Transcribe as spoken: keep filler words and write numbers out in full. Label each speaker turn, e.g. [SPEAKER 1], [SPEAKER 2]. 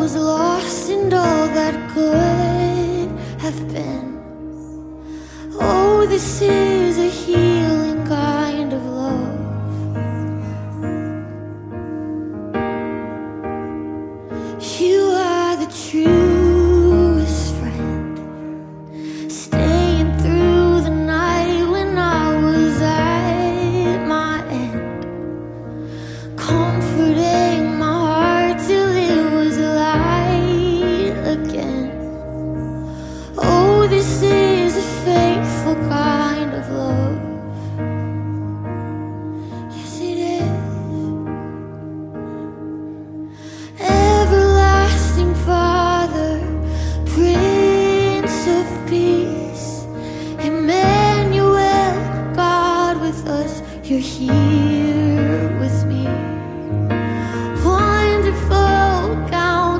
[SPEAKER 1] was lost and all that could have been. Oh, this is a healing kind of love. You are the truest friend, staying through the night when I was at my end, comforting my heart till it was light again. Oh, this is a faithful kind of love. Yes, it is. Everlasting Father, Prince of Peace, Emmanuel, God with us, you're here.